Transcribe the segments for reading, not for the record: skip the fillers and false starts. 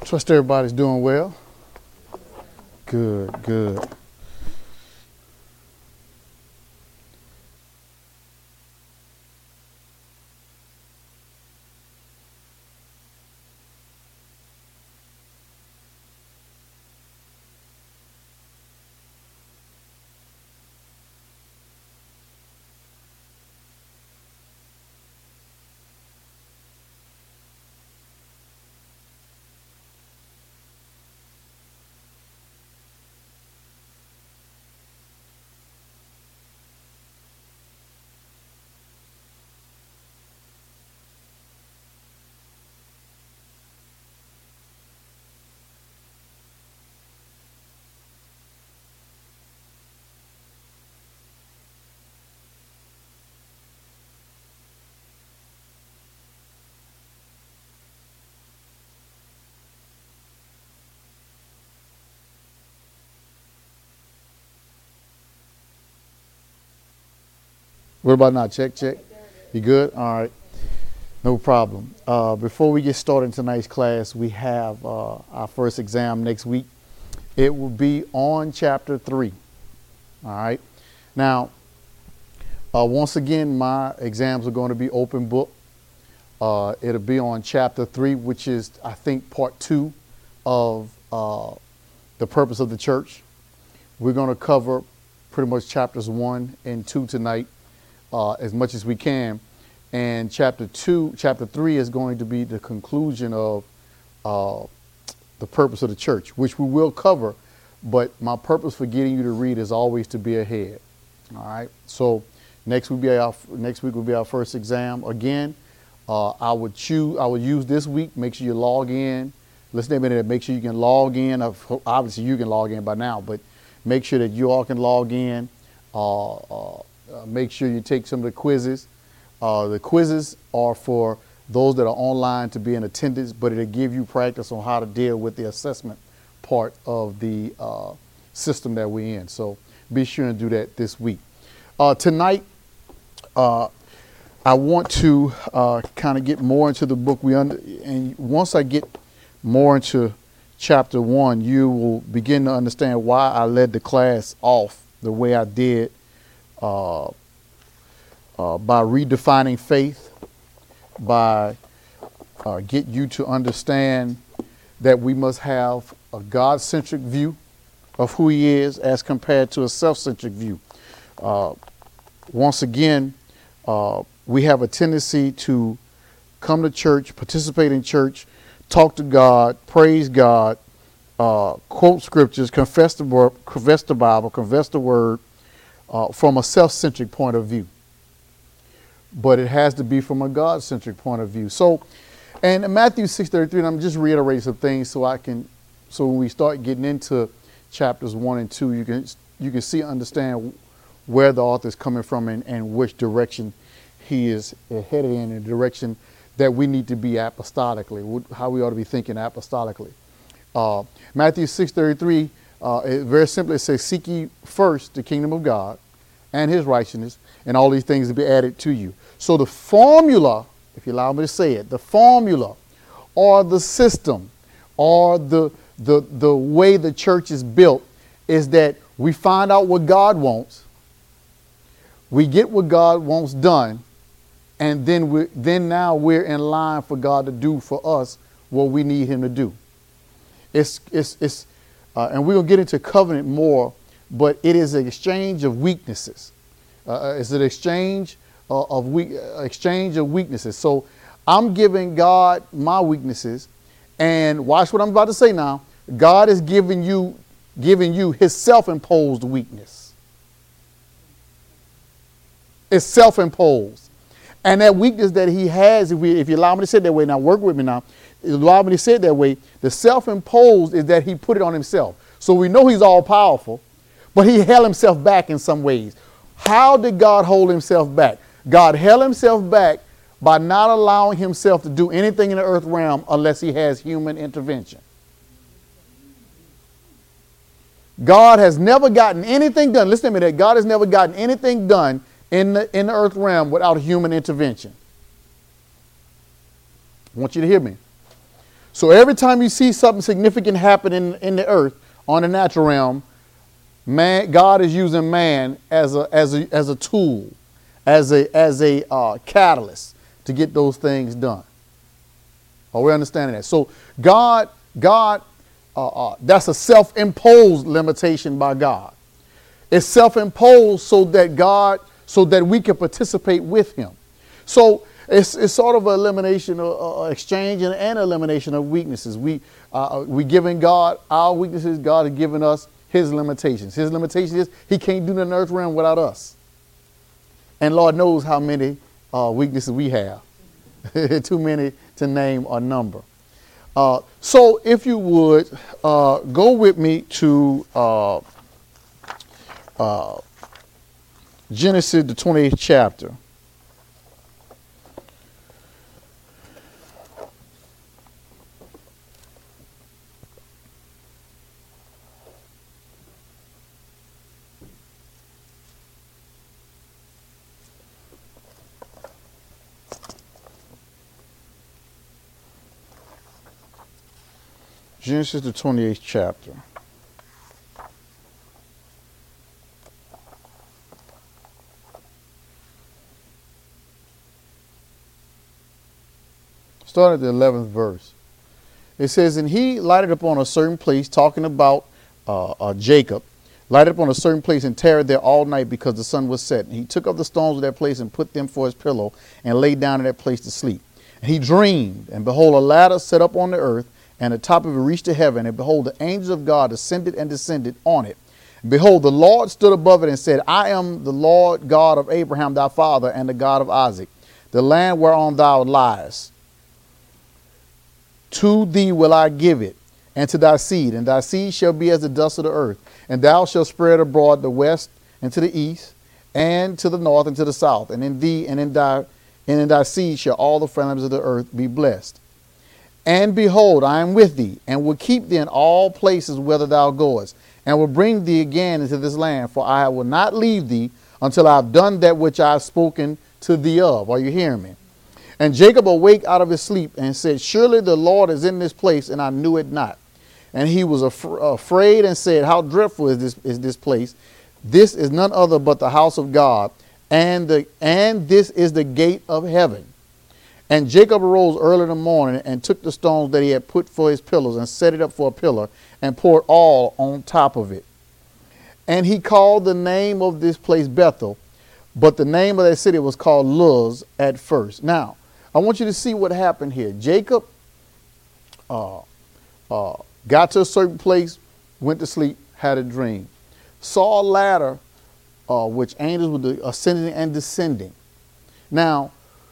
Trust everybody's doing well. Good, good. What about now? Check, check. You good? All right. No problem. Before we get started in tonight's class, we have our first exam next week. It will be on chapter 3. All right. Now, once again, my exams are going to be open book. It'll be on chapter 3, which is, I think, part 2 of the purpose of the church. We're going to cover pretty much chapters 1 and 2 tonight. As much as we can, and chapter 3 is going to be the conclusion of the purpose of the church, which we will cover, but my purpose for getting you to read is always to be ahead. All right, so next week will be our first exam. Again, I would use this week. Make sure you log in. Listen to me. Make sure you can log in. Obviously, you can log in by now, but make sure that you all can log in. Make sure you take some of the quizzes. The quizzes are for those that are online to be in attendance, but it'll give you practice on how to deal with the assessment part of the system that we're in. So be sure and do that this week. Tonight, I want to kind of get more into the book. And once I get more into chapter 1, you will begin to understand why I led the class off the way I did. By redefining faith, by get you to understand that we must have a God-centric view of who he is as compared to a self-centric view. Once again, we have a tendency to come to church, participate in church, talk to God, praise God, quote scriptures, confess the Bible, confess the word, from a self-centric point of view. But it has to be from a God-centric point of view. So, and in Matthew 6:33, and I'm just reiterating some things so when we start getting into chapters 1 and 2, you can see, understand where the author is coming from and which direction he is headed in the direction that we need to be apostolically, how we ought to be thinking apostolically. Matthew 6:33, very simply, it says, "Seek ye first the kingdom of God and his righteousness, and all these things will be added to you." So the formula, if you allow me to say it, the formula or the system or the way the church is built is that we find out what God wants, we get what God wants done, and then now we're in line for God to do for us what we need him to do. And we're going to get into covenant more, but it is an exchange of weaknesses. It's an exchange of weaknesses. So I'm giving God my weaknesses, and watch what I'm about to say now. God is giving you his self-imposed weakness. It's self-imposed. And that weakness that he has, if you allow me to say it that way, now work with me now. Allow me to say it that way. The self-imposed is that he put it on himself. So we know he's all powerful, but he held himself back in some ways. How did God hold himself back? God held himself back by not allowing himself to do anything in the earth realm unless he has human intervention. God has never gotten anything done. Listen to me, that God has never gotten anything done in the earth realm without human intervention. I want you to hear me. So every time you see something significant happen in the earth, on the natural realm, God is using man as a tool, as a catalyst to get those things done. Are we understanding that? So God, that's a self-imposed limitation by God. It's self-imposed so that we can participate with him. So it's sort of an elimination, exchange and elimination of weaknesses. We giving God our weaknesses. God has given us his limitations. His limitation is he can't do the earth realm without us. And Lord knows how many weaknesses we have. Too many to name or number. So if you would, go with me to Genesis, the 28th chapter. Genesis, the 28th chapter. Start at the 11th verse. It says, and he lighted upon a certain place, talking about Jacob, lighted upon a certain place and tarried there all night because the sun was set. And he took up the stones of that place and put them for his pillow and lay down in that place to sleep. And he dreamed, and behold, a ladder set up on the earth, and the top of it reached to heaven, and behold, the angels of God ascended and descended on it. And behold, the Lord stood above it and said, I am the Lord God of Abraham thy father, and the God of Isaac. The land whereon thou liest, to thee will I give it, and to thy seed, and thy seed shall be as the dust of the earth, and thou shalt spread abroad the west and to the east, and to the north and to the south, and in thee and in thy seed shall all the families of the earth be blessed. And behold, I am with thee, and will keep thee in all places whither thou goest, and will bring thee again into this land, for I will not leave thee until I have done that which I have spoken to thee of. Are you hearing me? And Jacob awake out of his sleep and said, surely the Lord is in this place, and I knew it not. And he was afraid and said, how dreadful is this place? This is none other but the house of God, and this is the gate of heaven. And Jacob arose early in the morning and took the stones that he had put for his pillars and set it up for a pillar and poured oil on top of it. And he called the name of this place Bethel, but the name of that city was called Luz at first. Now, I want you to see what happened here. Jacob got to a certain place, went to sleep, had a dream, saw a ladder which angels were ascending and descending. Now,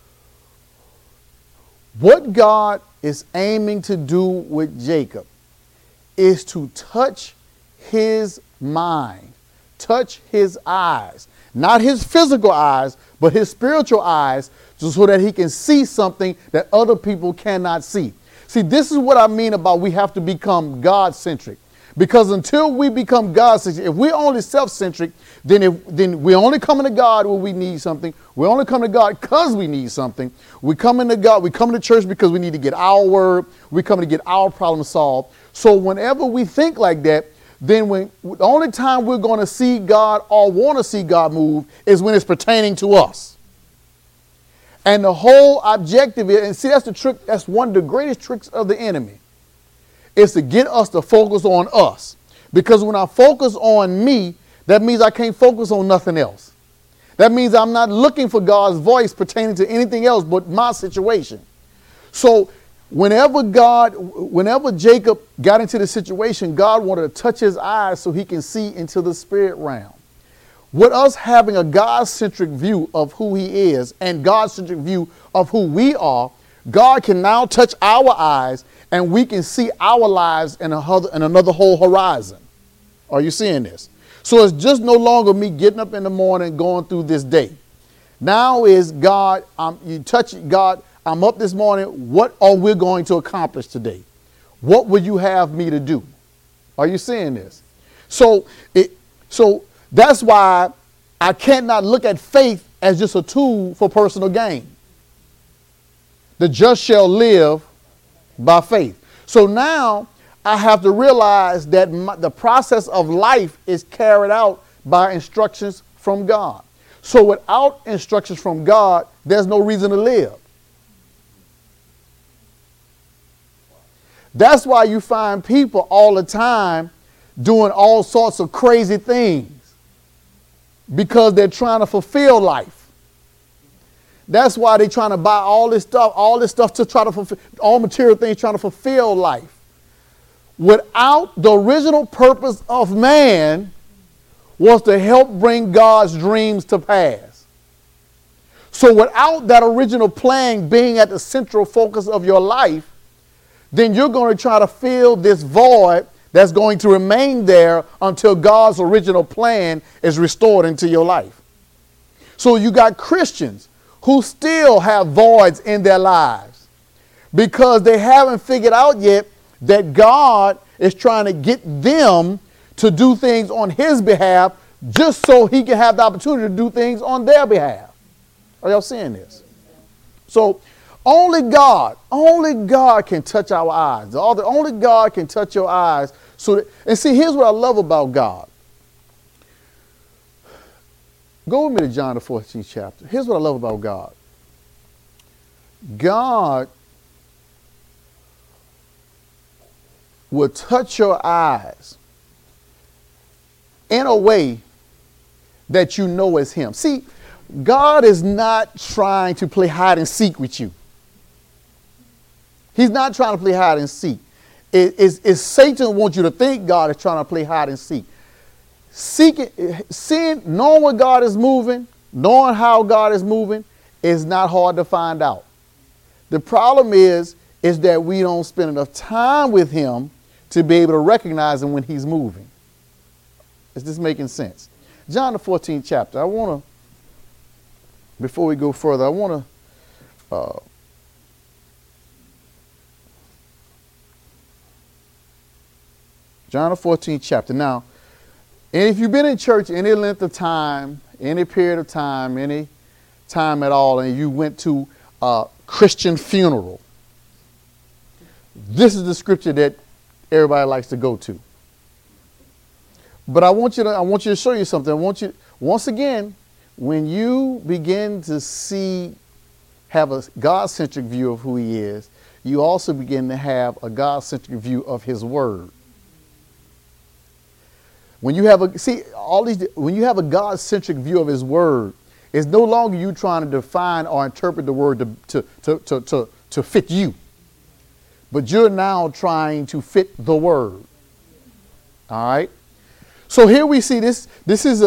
what God is aiming to do with Jacob is to touch his mind, touch his eyes, not his physical eyes, but his spiritual eyes, so that he can see something that other people cannot see. See, this is what I mean about we have to become God-centric. Because until we become God-centric, if we're only self-centric, then we're only coming to God when we need something. We only come to God because we need something. We come into God, we come to church because we need to get our word. We come to get our problem solved. So whenever we think like that, then the only time we're going to see God or want to see God move is when it's pertaining to us. And the whole objective is, and see, that's the trick. That's one of the greatest tricks of the enemy, is to get us to focus on us. Because when I focus on me, that means I can't focus on nothing else. That means I'm not looking for God's voice pertaining to anything else but my situation. So whenever Jacob got into the situation, God wanted to touch his eyes so he can see into the spirit realm. With us having a God-centric view of who he is and God-centric view of who we are, God can now touch our eyes and we can see our lives in another whole horizon. Are you seeing this? So it's just no longer me getting up in the morning going through this day. Now is God, you touch God, I'm up this morning, what are we going to accomplish today? What will you have me to do? Are you seeing this? So that's why I cannot look at faith as just a tool for personal gain. The just shall live by faith. So now I have to realize that the process of life is carried out by instructions from God. So without instructions from God, there's no reason to live. That's why you find people all the time doing all sorts of crazy things, because they're trying to fulfill life. That's why they're trying to buy all this stuff to try to fulfill, all material things trying to fulfill life. Without the original purpose of man was to help bring God's dreams to pass. So without that original plan being at the central focus of your life, then you're going to try to fill this void that's going to remain there until God's original plan is restored into your life. So you got Christians who still have voids in their lives because they haven't figured out yet that God is trying to get them to do things on his behalf just so he can have the opportunity to do things on their behalf. Are y'all seeing this? So only God can touch our eyes. Only God can touch your eyes. And see, here's what I love about God. Go with me to John the 14th chapter. Here's what I love about God. God will touch your eyes in a way that you know is him. See, God is not trying to play hide and seek with you. He's not trying to play hide and seek. Satan wants you to think God is trying to play hide and seek. Knowing what God is moving, knowing how God is moving, is not hard to find out. The problem is that we don't spend enough time with him to be able to recognize him when he's moving. Is this making sense? John the 14th chapter. Before we go further, I want to John the 14th chapter. Now, and if you've been in church any length of time, any period of time, any time at all, and you went to a Christian funeral, this is the scripture that everybody likes to go to. But I want you to show you something. Once again, when you begin to have a God-centric view of who he is, you also begin to have a God-centric view of his word. When you have a God-centric view of his word, it's no longer you trying to define or interpret the word to fit you, but you're now trying to fit the word. All right. So here we see this. This is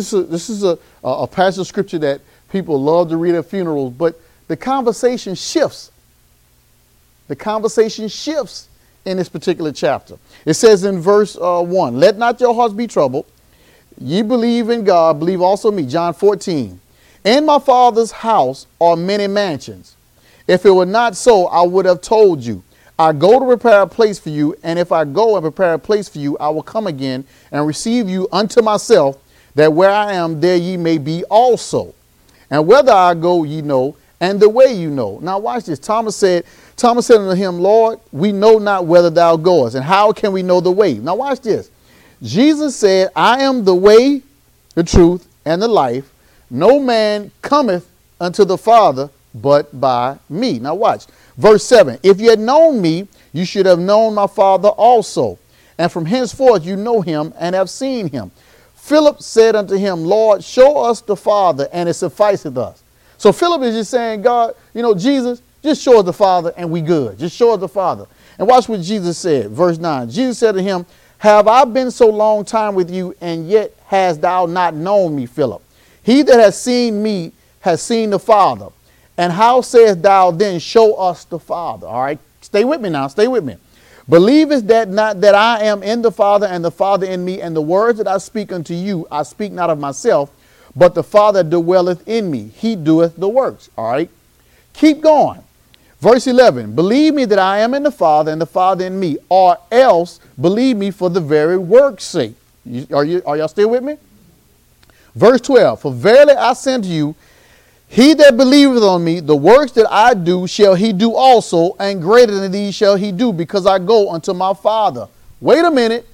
a passage of scripture that people love to read at funerals, but the conversation shifts. The conversation shifts in this particular chapter. It says in verse 1, "Let not your hearts be troubled. Ye believe in God, believe also me." John 14. "In my Father's house are many mansions. If it were not so, I would have told you. I go to prepare a place for you, and if I go and prepare a place for you, I will come again and receive you unto myself, that where I am, there ye may be also. And whither I go ye know, and the way you know." Now watch this. Thomas said unto him, "Lord, we know not whither thou goest, and how can we know the way?" Now watch this. Jesus said, "I am the way, the truth, and the life. No man cometh unto the Father but by me." Now watch. Verse 7, "If you had known me, you should have known my Father also. And from henceforth you know him and have seen him." Philip said unto him, "Lord, show us the Father, and it sufficeth us." So Philip is just saying, God, Jesus, just show us the Father and we good. Just show us the Father. And watch what Jesus said. Verse 9, Jesus said to him, "Have I been so long time with you, and yet hast thou not known me, Philip? He that has seen me has seen the Father. And how sayest thou then, show us the Father?" All right, stay with me now, stay with me. "Believest that not that I am in the Father, and the Father in me, and the words that I speak unto you, I speak not of myself, but the Father dwelleth in me. He doeth the works." All right, keep going. Verse 11, "Believe me that I am in the Father, and the Father in me, or else believe me for the very work's sake." Are y'all still with me? Verse 12, "For verily I say unto you, He that believeth on me, the works that I do shall he do also, and greater than these shall he do, because I go unto my Father. Wait a minute.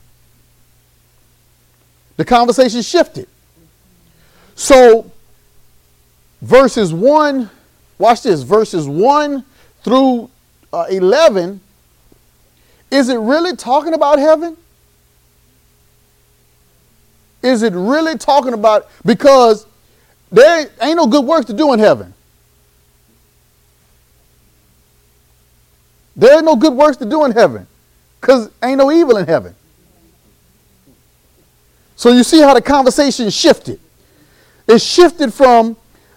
The conversation shifted. So verses 1, watch this, verses 1 through 11, is it really talking about heaven? Is it really talking about, because there ain't no good works to do in heaven. There ain't no good works to do in heaven, because ain't no evil in heaven. So you see how the conversation shifted. It shifted from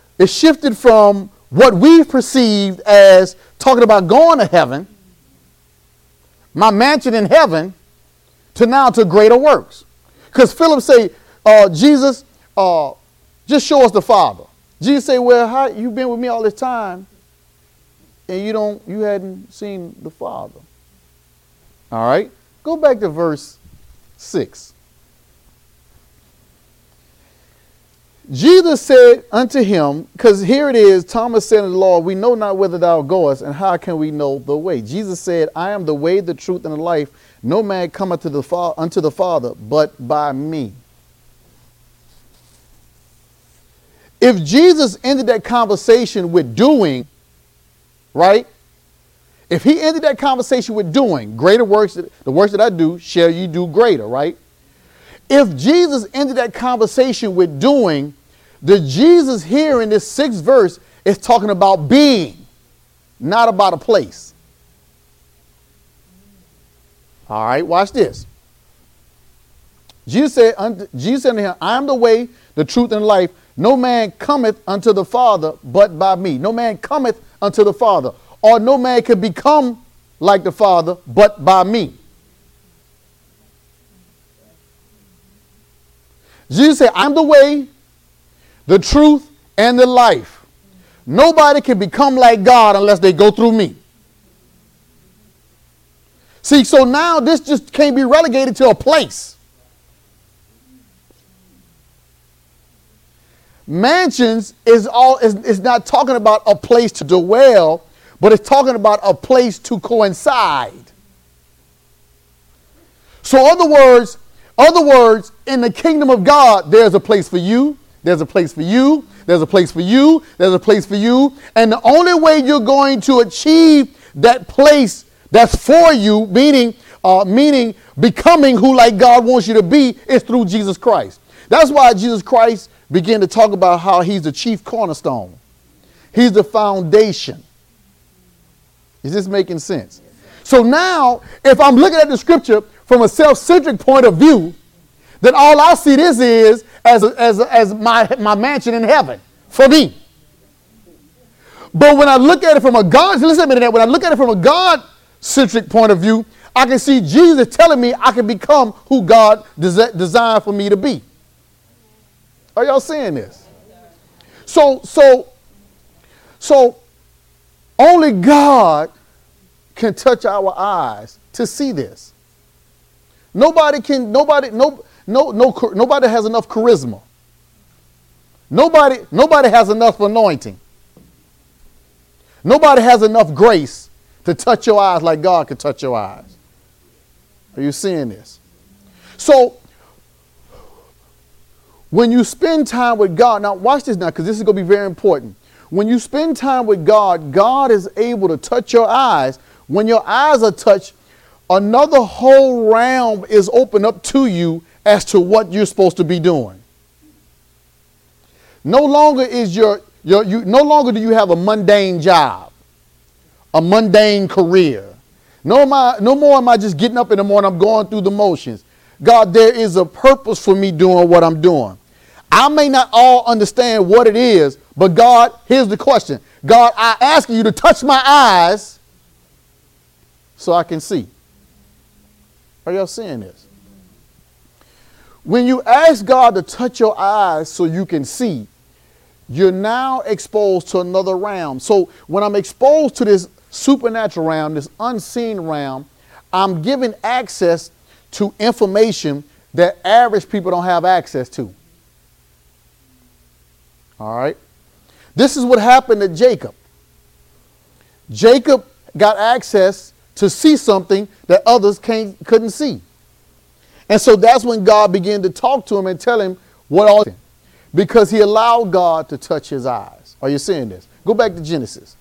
what we perceived as talking about going to heaven, my mansion in heaven, to now to greater works. Because Philip say, Jesus, just show us the Father. Jesus say, well, how you've been with me all this time, and you hadn't seen the Father. All right, go back to verse 6. Jesus said unto him, because here it is, Thomas said unto the Lord, we know not whither thou goest, and how can we know the way? Jesus said, I am the way, the truth, and the life. No man cometh unto the Father but by me. If Jesus ended that conversation with doing, right? If he ended that conversation with doing, greater works, the works that I do, shall you do greater, right? If Jesus ended that conversation with doing, the Jesus here in this 6th verse is talking about being, not about a place. All right, watch this. Jesus said unto him, I am the way, the truth, and the life. No man cometh unto the Father but by me. No man cometh unto the Father, or no man can become like the Father but by me. Jesus said, I'm the way, the truth, and the life. Nobody can become like God unless they go through me. See, so now this just can't be relegated to a place. Mansions is not talking about a place to dwell, but it's talking about a place to coincide. So other words, in the kingdom of God, there's a place for you, there's a place for you, there's a place for you, there's a place for you. And the only way you're going to achieve that place that's for you, meaning becoming who like God wants you to be, is through Jesus Christ. That's why Jesus Christ began to talk about how he's the chief cornerstone. He's the foundation. Is this making sense? So now, if I'm looking at the scripture from a self-centric point of view, then all I see this is as my mansion in heaven for me. But when I look at it from a God, listen to me, when I look at it from a God-centric point of view, I can see Jesus telling me I can become who God designed for me to be. Are y'all seeing this? So only God can touch our eyes to see this. Nobody has enough charisma. Nobody has enough anointing. Nobody has enough grace to touch your eyes like God can touch your eyes. Are you seeing this? So when you spend time with God, now watch this now, because this is going to be very important. When you spend time with God, God is able to touch your eyes. When your eyes are touched, another whole realm is opened up to you as to what you're supposed to be doing. No longer no longer do you have a mundane job, a mundane career. No more am I just getting up in the morning, I'm going through the motions. God, there is a purpose for me doing what I'm doing. I may not all understand what it is, but God, here's the question. God, I ask you to touch my eyes so I can see. Are y'all seeing this? When you ask God to touch your eyes so you can see, you're now exposed to another realm. So when I'm exposed to this supernatural realm, this unseen realm, I'm given access to information that average people don't have access to. All right. This is what happened to Jacob. Jacob got access to see something that others couldn't see. And so that's when God began to talk to him and tell him what all, because he allowed God to touch his eyes. Are you seeing this? Go back to Genesis.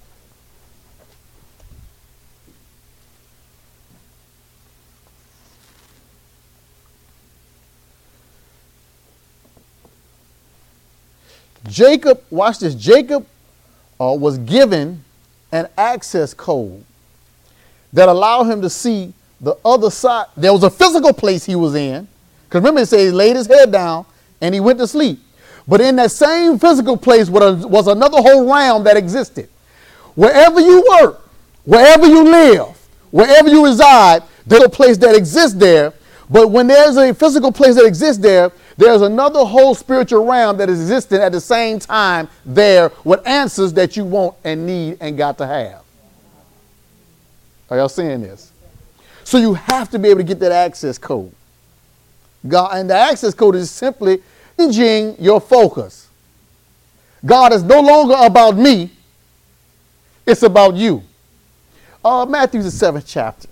Jacob, watch this. Jacob was given an access code that allowed him to see the other side. There was a physical place he was in. Because remember, it says he laid his head down and he went to sleep. But in that same physical place was another whole realm that existed. Wherever you work, wherever you live, wherever you reside, there's a place that exists there. But when there's a physical place that exists there, there's another whole spiritual realm that is existing at the same time there with answers that you want and need and got to have. Are y'all seeing this? So you have to be able to get that access code. God, and the access code is simply changing your focus. God is no longer about me. It's about you. Matthew, the 7th chapter.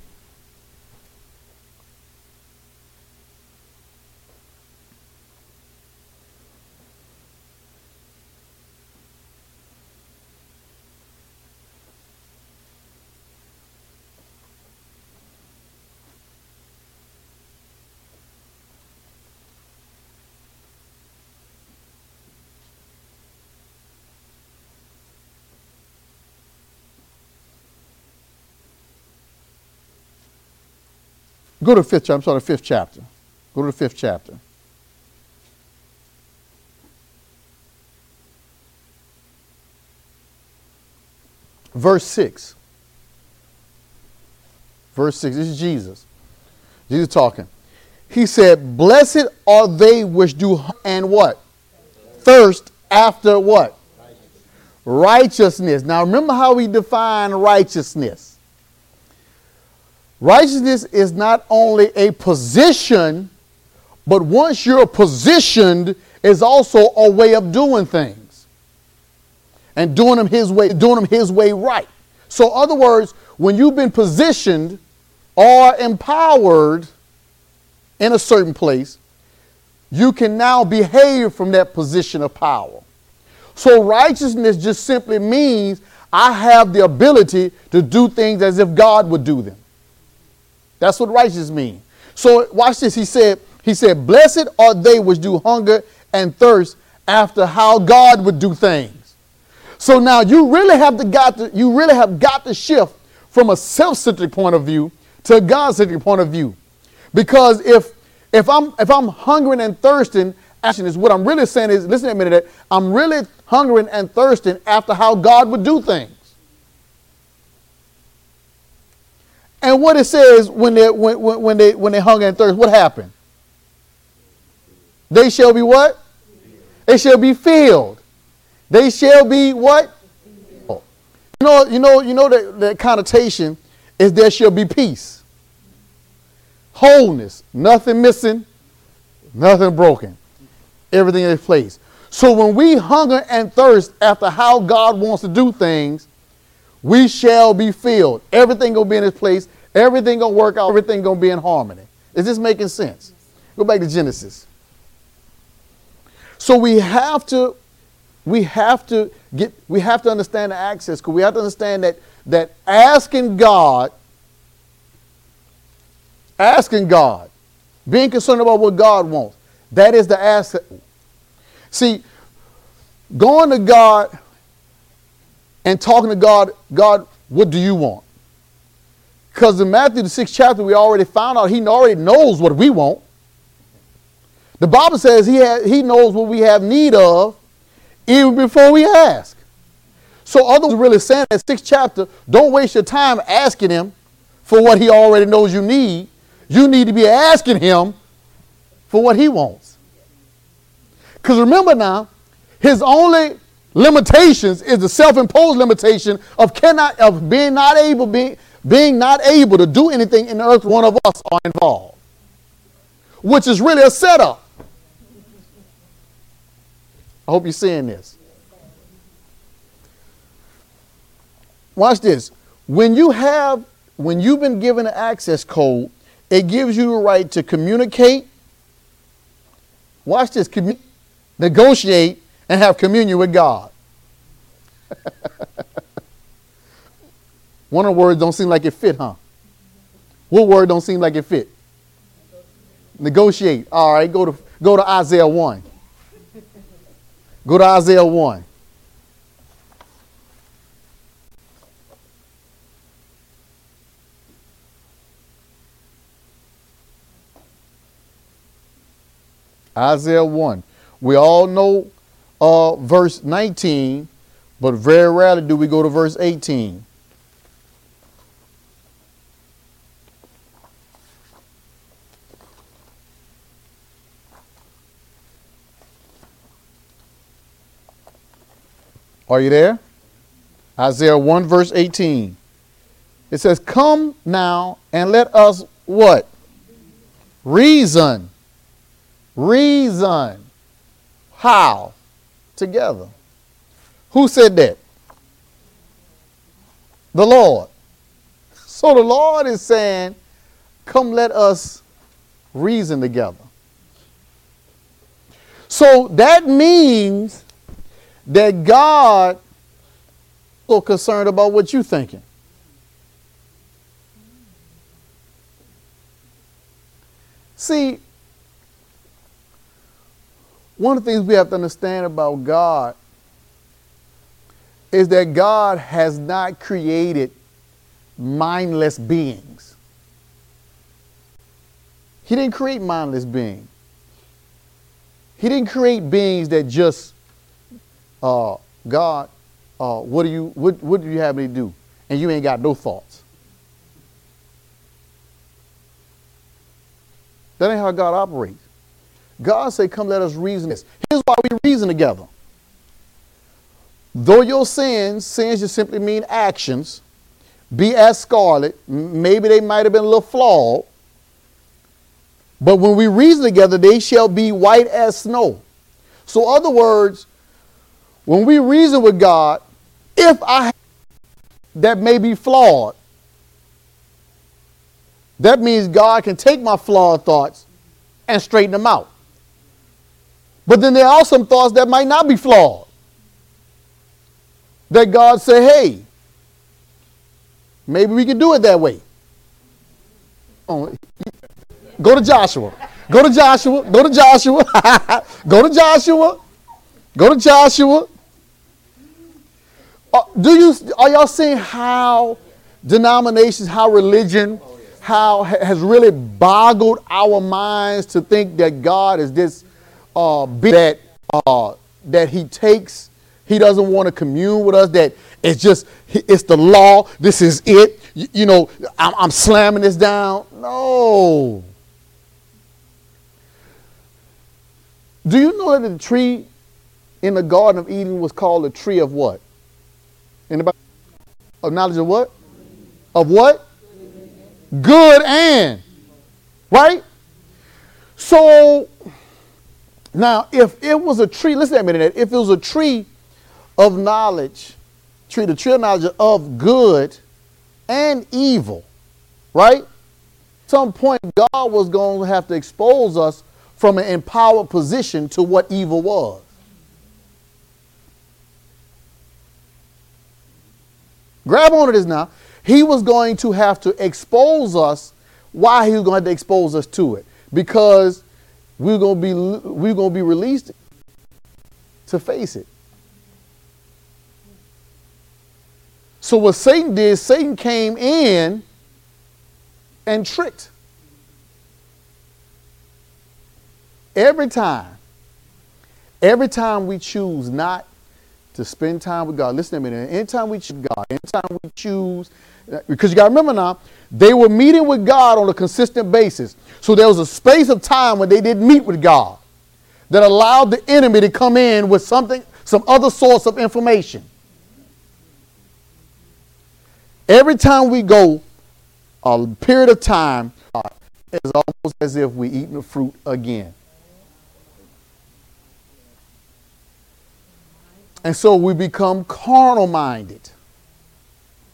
Go to the 5th chapter. I'm sorry, the 5th chapter. Go to the 5th chapter. Verse 6. Verse 6. This is Jesus. Jesus talking. He said, blessed are they which do and what? Thirst after what? Righteousness. Now remember how we define righteousness. Righteousness is not only a position, but once you're positioned, is also a way of doing things. And doing them his way right. So in other words, when you've been positioned or empowered in a certain place, you can now behave from that position of power. So righteousness just simply means I have the ability to do things as if God would do them. That's what righteous means. So watch this. He said, blessed are they which do hunger and thirst after how God would do things. So now you really have got to shift from a self-centered point of view to a God-centered point of view. Because if I'm hungering and thirsting, action is what I'm really saying is, listen a minute, I'm really hungering and thirsting after how God would do things. And what it says when they hunger and thirst, what happened? They shall be what? They shall be filled. They shall be what? You know the connotation is there shall be peace. Wholeness. Nothing missing, nothing broken. Everything in place. So when we hunger and thirst after how God wants to do things, we shall be filled. Everything gonna be in its place. Everything gonna work out. Everything gonna be in harmony. Is this making sense? Go back to Genesis. So we have to understand the access, because we have to understand that asking God, being concerned about what God wants, that is the asset. See, going to God and talking to God, what do you want? Because in Matthew the 6th chapter, we already found out he already knows what we want. The Bible says he knows what we have need of even before we ask. So others really saying that 6th chapter, don't waste your time asking him for what he already knows you need. You need to be asking him for what he wants. Because remember now, his only limitations is the self-imposed limitation of being not able to do anything in the earth one of us are involved, which is really a setup. I hope you're seeing this. Watch this. When you've been given an access code, it gives you the right to communicate. Watch this. Negotiate and have communion with God. One of the words don't seem like it fit, huh? What word don't seem like it fit? Negotiate. All right, go to Isaiah 1. Go to Isaiah 1. Isaiah 1. We all know verse 19, but very rarely do we go to verse 18. Are you there? Isaiah 1 verse 18. It says, come now and let us what? Reason. Reason. How? Together. Who said that? The Lord. So the Lord is saying, come let us reason together. So that means that God is so concerned about what you're thinking. See, one of the things we have to understand about God is that God has not created mindless beings. He didn't create mindless beings. He didn't create beings that just, God, what do you have me do? And you ain't got no thoughts. That ain't how God operates. God said, come let us reason this. Here's why we reason together. Though your sins just simply mean actions, be as scarlet, maybe they might have been a little flawed, but when we reason together, they shall be white as snow. So, in other words, when we reason with God, if that may be flawed, that means God can take my flawed thoughts and straighten them out. But then there are some thoughts that might not be flawed. That God say, hey, maybe we can do it that way. Oh, go to Joshua. Go to Joshua. Go to Joshua. Go to Joshua. Go to Joshua. Are y'all seeing how denominations, how religion, how has really boggled our minds to think that God is this being that he takes. He doesn't want to commune with us, that it's the law. This is it. I'm slamming this down. No. Do you know that the tree in the Garden of Eden was called the tree of what? Anybody? Of knowledge of what? Of what? Good and. Right? So, now, if it was a tree, listen to me, if it was a tree of knowledge, the tree of knowledge of good and evil, right? At some point, God was going to have to expose us from an empowered position to what evil was. Grab onto this now. He was going to have to expose us. Why he was going to have to expose us to it? Because we're going to be released to face it. So what Satan did, Satan came in and tricked. Every time we choose not to spend time with God, listen to me, anytime we choose God, anytime we choose, because you got to remember now, they were meeting with God on a consistent basis. So there was a space of time when they didn't meet with God that allowed the enemy to come in with some other source of information. Every time we go a period of time, it's almost as if we're eating the fruit again. And so we become carnal minded.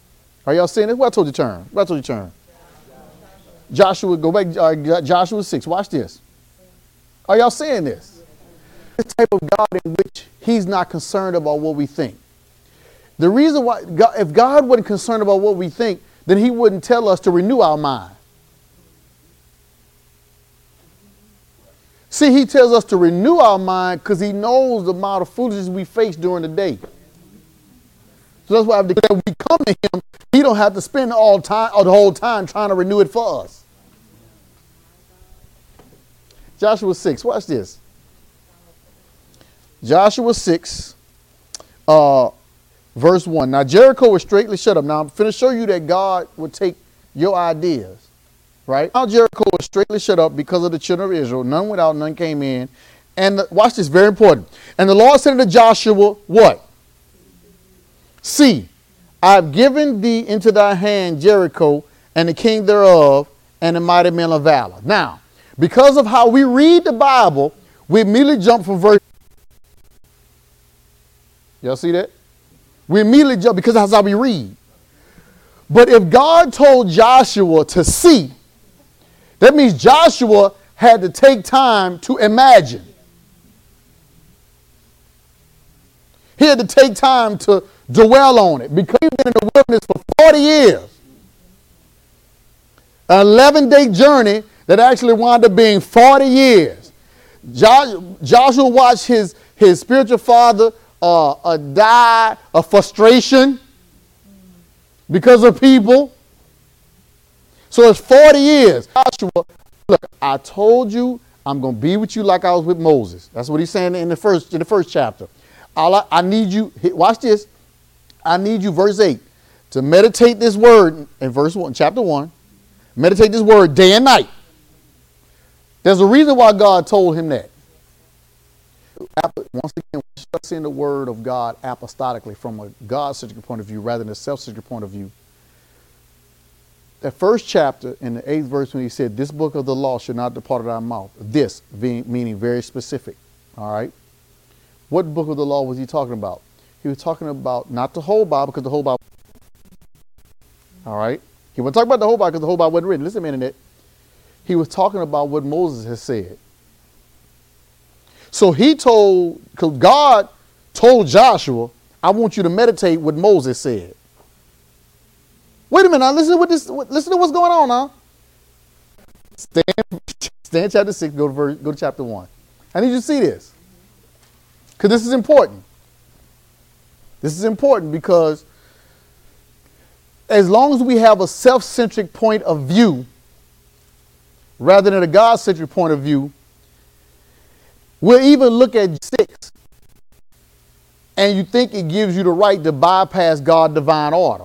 Are y'all seeing this? Where I told you to turn? Where I told you to turn? Joshua, go back. Joshua 6. Watch this. Are y'all seeing this? This type of God in which he's not concerned about what we think. The reason why, if God wasn't concerned about what we think, then he wouldn't tell us to renew our mind. See, he tells us to renew our mind because he knows the amount of foolishness we face during the day. So that's why when we come to him, he don't have to spend the whole time trying to renew it for us. Joshua 6, watch this. Joshua 6, verse 1. Now Jericho was straightly shut up. Now I'm going to show you that God would take your ideas, right? Now Jericho was straightly shut up because of the children of Israel. None went out, none came in. And watch this, very important. And the Lord said unto Joshua, what? See, I've given thee into thy hand Jericho and the king thereof and the mighty men of valor. Now, because of how we read the Bible, we immediately jump from verse. Y'all see that? We immediately jump because that's how we read. But if God told Joshua to see, that means Joshua had to take time to imagine. He had to take time to dwell on it because he'd been in the wilderness for 40 years. An 11-day journey that actually wound up being 40 years. Joshua watched his spiritual father die of frustration because of people. So it's 40 years. Joshua, look, I told you I'm going to be with you like I was with Moses. That's what he's saying in the first chapter. I need you, watch this. I need you, verse 8, to meditate this word in verse 1, chapter 1. Meditate this word day and night. There's a reason why God told him that. Once again, we're start seeing the word of God apostolically from a God-centric point of view rather than a self-centric point of view. That first chapter in the 8th verse when he said, this book of the law should not depart out of thy mouth. This meaning very specific. All right. What book of the law was he talking about? He was talking about not the whole Bible because the whole Bible. All right. He wasn't talking about the whole Bible because the whole Bible wasn't written. Listen a minute. He was talking about what Moses has said. So because God told Joshua, I want you to meditate what Moses said. Wait a minute now, listen to what's going on now. Stand chapter 6, go to chapter 1. I need you to see this. Because this is important. This is important because as long as we have a self-centric point of view rather than a God-centric point of view, we'll even look at 6 and you think it gives you the right to bypass God's divine order.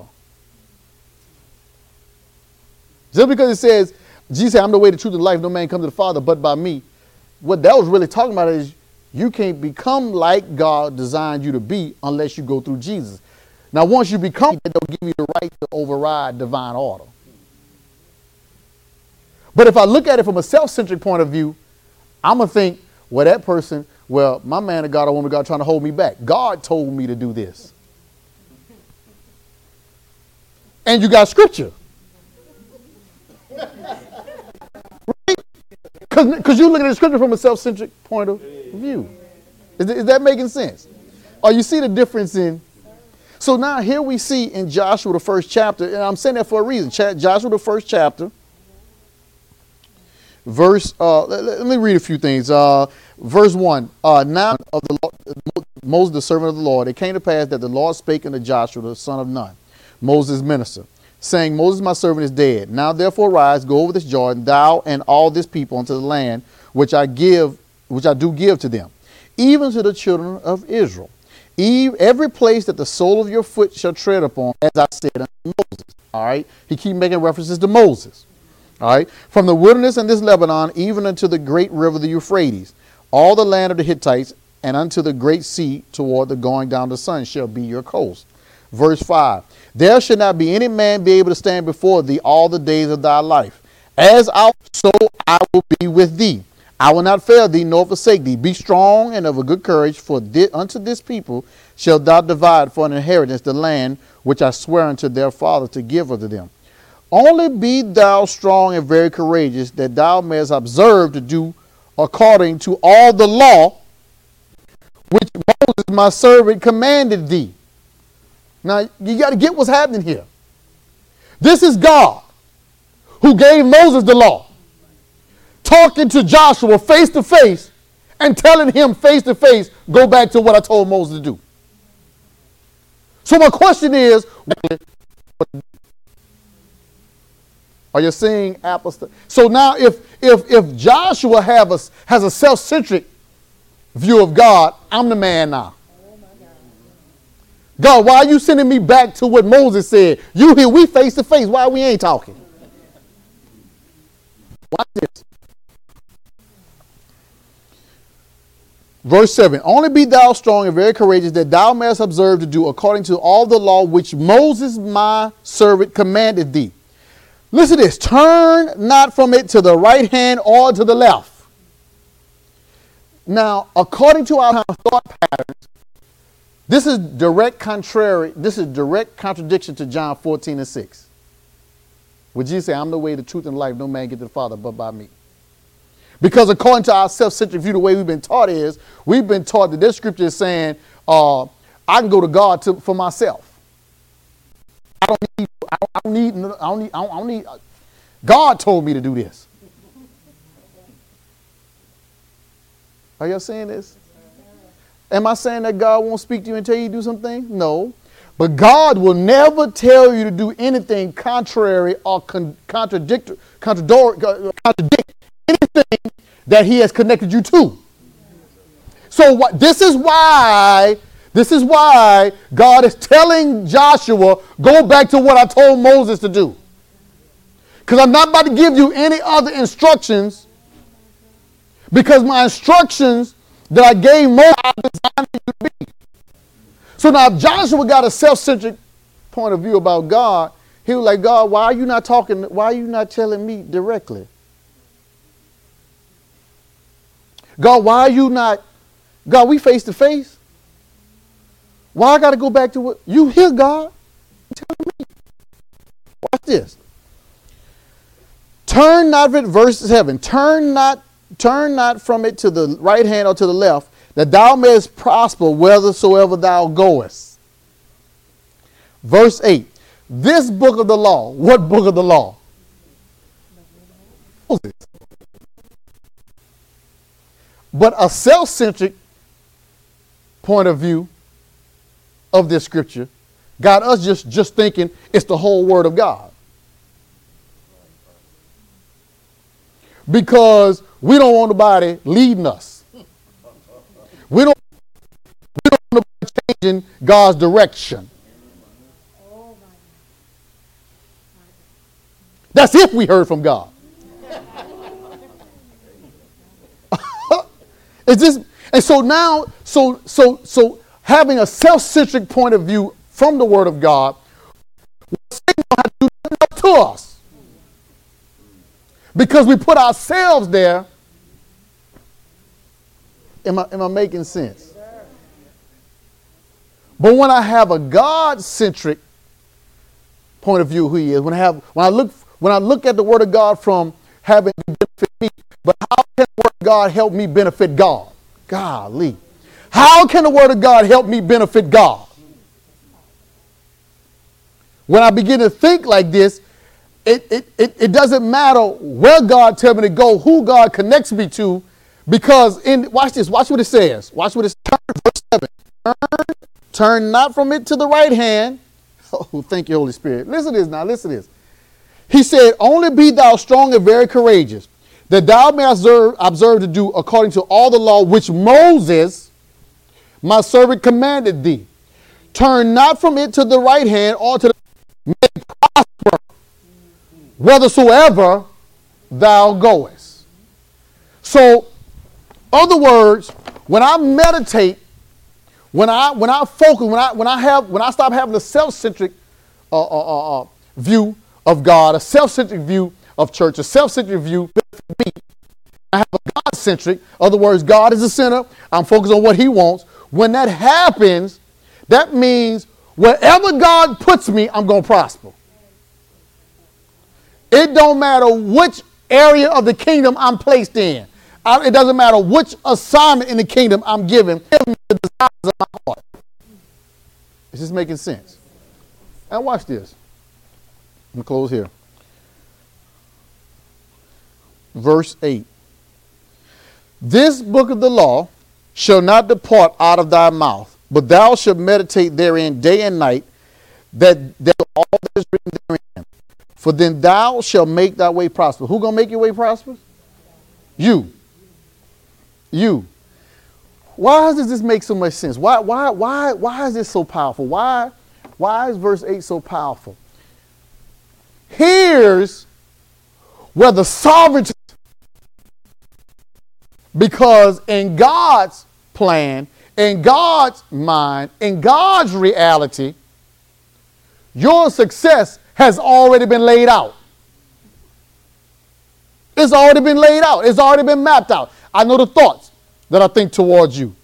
Just because it says, Jesus said, I'm the way, the truth, and life, no man comes to the Father but by me. What that was really talking about is you can't become like God designed you to be unless you go through Jesus. Now, once you become, they'll give you the right to override divine order. But if I look at it from a self-centric point of view, I'm going to think, well, that person, well, my man of God or woman of God trying to hold me back. God told me to do this. And you got scripture. Right? Because you're looking at the scripture from a self-centric point of view. Is that making sense? Or you see the difference in. So now here we see in Joshua, the first chapter, and I'm saying that for a reason. Joshua, the first chapter, verse, let me read a few things. Verse 1, now of the Lord, Moses, the servant of the Lord, it came to pass that the Lord spake unto Joshua, the son of Nun, Moses' minister, saying, Moses, my servant, is dead. Now therefore arise, go over this Jordan, thou and all this people unto the land which I do give to them, even to the children of Israel. Every place that the sole of your foot shall tread upon, as I said unto Moses. All right. He keep making references to Moses. All right. From the wilderness and this Lebanon, even unto the great river, the Euphrates, all the land of the Hittites, and unto the great sea toward the going down the sun shall be your coast. Verse 5. There shall not be any man be able to stand before thee all the days of thy life. As so I will be with thee. I will not fail thee nor forsake thee. Be strong and of a good courage, for unto this people shalt thou divide for an inheritance the land which I swear unto their father to give unto them. Only be thou strong and very courageous, that thou mayest observe to do according to all the law which Moses my servant commanded thee. Now, you got to get what's happening here. This is God who gave Moses the law, talking to Joshua face to face and telling him face to face, go back to what I told Moses to do. So my question is, are you seeing apples? So now if Joshua has a self-centric view of God, I'm the man now. God, why are you sending me back to what Moses said? You here, we face to face. Why we ain't talking? Watch this. Verse 7. Only be thou strong and very courageous, that thou mayest observe to do according to all the law which Moses my servant commanded thee. Listen to this. Turn not from it to the right hand or to the left. Now, according to our thought patterns, this is direct contradiction to John 14:6. Would Jesus say, I'm the way, the truth, and life. No man get to the Father but by me. Because according to our self-centric view, the way we've been taught is, we've been taught that this scripture is saying, I can go to God for myself. I don't need, God told me to do this. Are y'all saying this? Am I saying that God won't speak to you and tell you to do something? No. But God will never tell you to do anything contrary or contradict anything that he has connected you to. So this is why God is telling Joshua, go back to what I told Moses to do. Because I'm not about to give you any other instructions, because my instructions that I gave Moses are designed for you to be. So now if Joshua got a self-centric point of view about God, he was like, God, why are you not talking? Why are you not telling me directly? God, why are you not? God, we face to face. Why I got to go back to what you hear, God? Tell me. Watch this. Turn not from it, verse 7. Turn not from it to the right hand or to the left, that thou mayest prosper whithersoever thou goest. Verse 8. This book of the law. What book of the law? Moses. But a self-centric point of view of this scripture got us just thinking it's the whole word of God. Because we don't want nobody leading us. We don't want nobody changing God's direction. That's if we heard from God. It's just, and so now, so having a self-centric point of view from the Word of God, Satan will have to do nothing to us. Because we put ourselves there. Am I making sense? But when I have a God-centric point of view of who he is, when I look at the Word of God from having to benefit me, but how can the Word of God help me benefit God? Golly. How can the Word of God help me benefit God? When I begin to think like this, it doesn't matter where God tells me to go, who God connects me to, because watch this, watch what it says. Watch what it says. Verse 7. Turn not from it to the right hand. Oh, thank you, Holy Spirit. Listen to this now, listen to this. He said, only be thou strong and very courageous, that thou mayest observe to do according to all the law which Moses, my servant, commanded thee. Turn not from it to the right hand or to the may prosper whithersoever thou goest. So, other words, when I meditate, when I focus, when I stop having a self-centric view of God, a self-centric view of church, a self-centric view of me, I have a God-centric. In other words, God is the center. I'm focused on what he wants. When that happens, that means Wherever God puts me, I'm going to prosper. It don't matter which area of the kingdom I'm placed in. It doesn't matter which assignment in the kingdom I'm given. Give me the desires of my heart. Is this making sense? And watch this. I'm going to close here. Verse 8. This book of the law shall not depart out of thy mouth, but thou shalt meditate therein day and night, that all that is written therein. For then thou shalt make thy way prosperous. Who gonna make your way prosperous? You. You. Why does this make so much sense? Why is this so powerful? Why is verse 8 so powerful? Here's where the sovereignty, because in God's plan, in God's mind, in God's reality, your success has already been laid out. It's already been laid out. It's already been mapped out. I know the thoughts that I think towards you.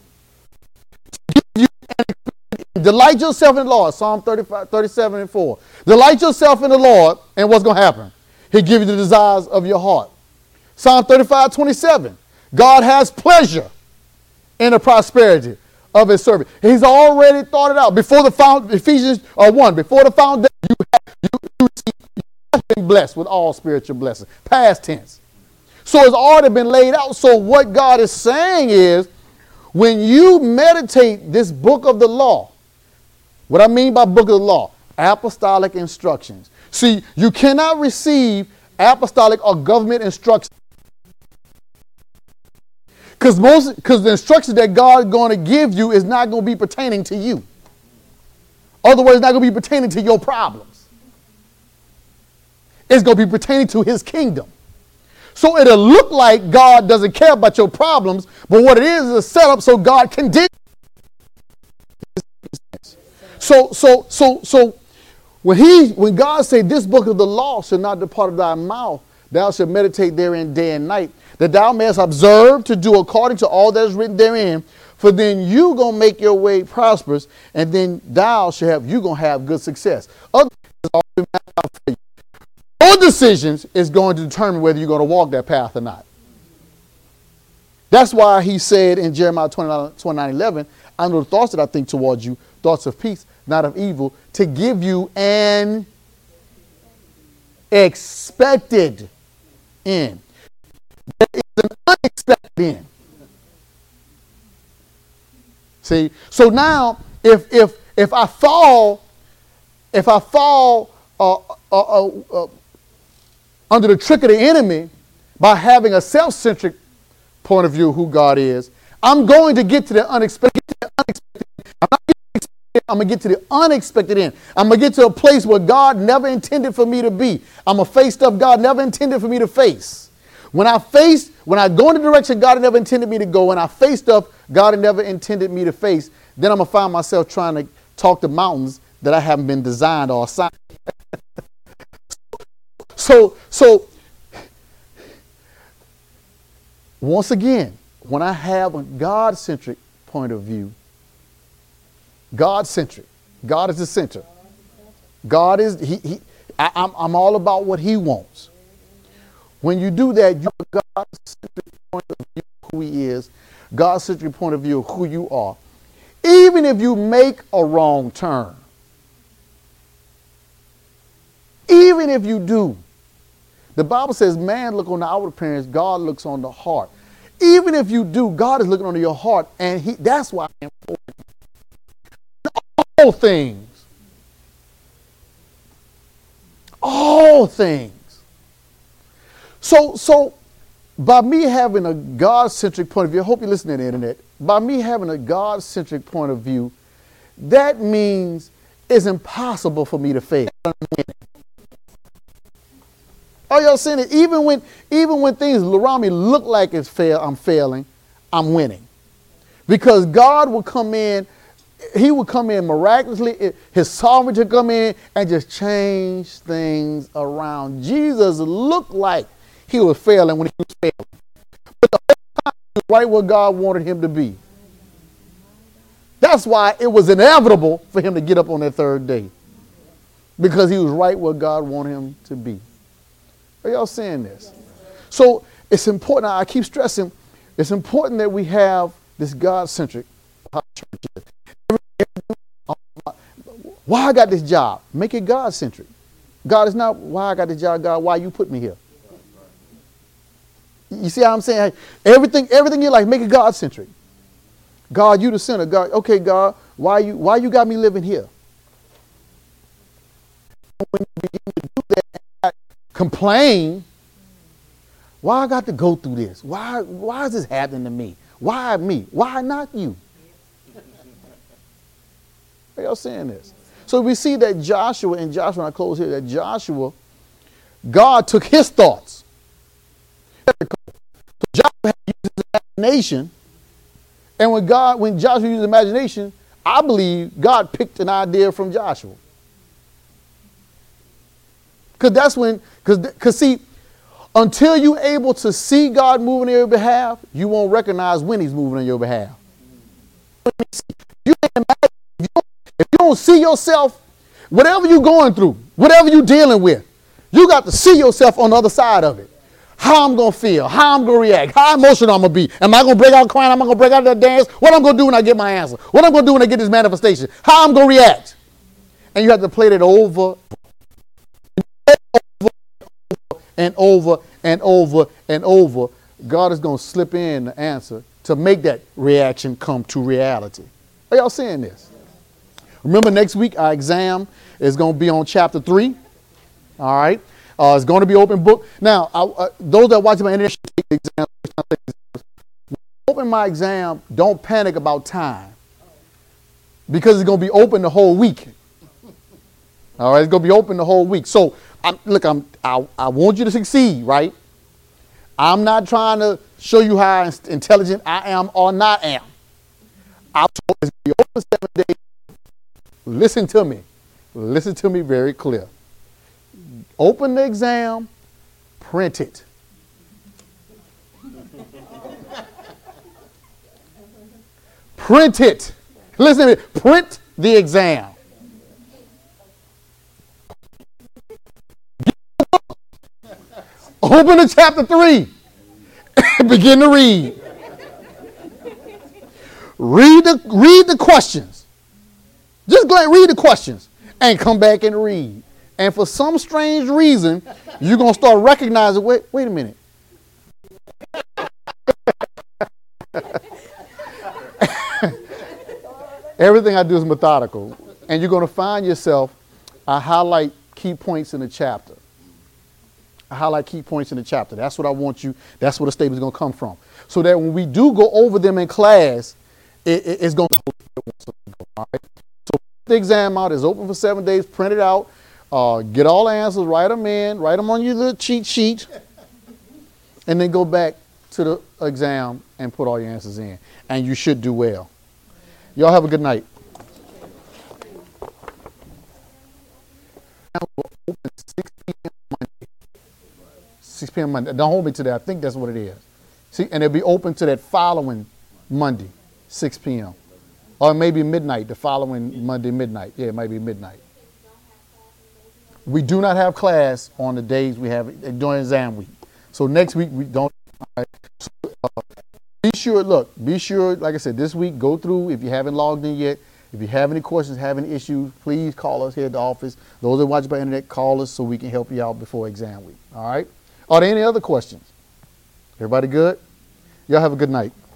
Delight yourself in the Lord. Psalm 37 and 4. Delight yourself in the Lord, and what's going to happen? He'll give you the desires of your heart. Psalm 35:27. God has pleasure in the prosperity of his servant. He's already thought it out. Before the Ephesians 1, before the foundation, you have been blessed with all spiritual blessings. Past tense. So it's already been laid out. So what God is saying is, when you meditate this book of the law, what I mean by book of the law, apostolic instructions. See, you cannot receive apostolic or government instructions because the instructions that God is going to give you is not going to be pertaining to you. Otherwise, it's not going to be pertaining to your problems. It's going to be pertaining to his kingdom. So it'll look like God doesn't care about your problems, but what it is a setup so God can deal. So when God said, this book of the law shall not depart of thy mouth, thou shalt meditate therein day and night, that thou mayest observe to do according to all that is written therein, for then you gonna make your way prosperous, and then you gonna have good success. Other your decisions is going to determine whether you're going to walk that path or not. That's why he said in Jeremiah 29:11, I know the thoughts that I think towards you, thoughts of peace, not of evil, to give you an expected end. There is an unexpected end. See, so now if I fall under the trick of the enemy by having a self-centric point of view of who God is, I'm going to get to the unexpected. I'm going to get to the unexpected end. I'm going to get to a place where God never intended for me to be. I'm going to face stuff God never intended for me to face. When I go in the direction God never intended me to go, and I face stuff God never intended me to face, then I'm going to find myself trying to talk to mountains that I haven't been designed or assigned. So once again, when I have a God-centric point of view, God-centric, God is the center. God is, I'm all about what he wants. When you do that, you have a God-centric point of view of who he is, God-centric point of view of who you are. Even if you make a wrong turn, even if you do, the Bible says man look on the outward appearance, God looks on the heart. Even if you do, God is looking on your heart, and that's why it's important. All things. So by me having a God-centric point of view, I hope you listen to the internet. By me having a God-centric point of view, that means it's impossible for me to fail. Are y'all seeing it? Even when things around me look like I'm failing, I'm winning. Because God will come in, he will come in miraculously, his sovereignty will come in and just change things around. Jesus looked like he was failing when he was failing. But the whole time he was right where God wanted him to be. That's why it was inevitable for him to get up on that third day. Because he was right where God wanted him to be. Are y'all seeing this? So it's important, I keep stressing, it's important that we have this God-centric church. Why I got this job? Make it God-centric. God is not why I got this job, God, why you put me here. You see how I'm saying? Everything in life, make it God-centric. God, you the center. God, okay, God, why you got me living here? When you begin to do that and complain, why I got to go through this? Why is this happening to me? Why me? Why not you? Are y'all saying this? So we see that Joshua, and I close here, that Joshua, God took his thoughts. So Joshua had to use his imagination. And when Joshua used his imagination, I believe God picked an idea from Joshua. Because see, until you're able to see God moving on your behalf, you won't recognize when he's moving on your behalf. You can't imagine, if you don't see yourself, whatever you're going through, whatever you're dealing with, you got to see yourself on the other side of it. How I'm going to feel, how I'm going to react, how emotional I'm going to be. Am I going to break out crying? Am I going to break out that dance? What I'm going to do when I get my answer? What I'm going to do when I get this manifestation? How I'm going to react? And you have to play that over and over and over and over. God is going to slip in the answer to make that reaction come to reality. Are y'all seeing this? Remember, next week our exam is going to be on chapter 3. All right. It's going to be open book. Now, those that watch my internet should take the exam. Open my exam, don't panic about time. Because it's going to be open the whole week. All right, it's going to be open the whole week. So, I want you to succeed, right? I'm not trying to show you how intelligent I am or not am. I'm told it's going to be open 7 days. Listen to me. Listen to me very clear. Open the exam, print it. Print it. Listen to me. Print the exam. Open to chapter 3. Begin to read. Read the questions. Just go ahead and read the questions and come back and read. And for some strange reason, you're going to start recognizing, wait a minute. Everything I do is methodical. And you're going to find yourself, I highlight key points in the chapter. That's what I want you, that's where the statement is going to come from. So that when we do go over them in class, it's going to go. All right? So the exam out is open for 7 days, print it out. Get all the answers, write them on your little cheat sheet, and then go back to the exam and put all your answers in. And you should do well. Y'all have a good night. Open 6 p.m. Monday. 6 p.m. Monday. Don't hold me to that. I think that's what it is. See, and it'll be open to that following Monday, 6 p.m. Or maybe midnight, the following Monday midnight. Yeah, it might be midnight. We do not have class on the days we have during exam week. So next week we don't. Right. So, be sure, like I said, this week, go through if you haven't logged in yet. If you have any questions, have any issues, please call us here at the office. Those that watch by internet, call us so we can help you out before exam week. All right? Are there any other questions? Everybody good? Y'all have a good night.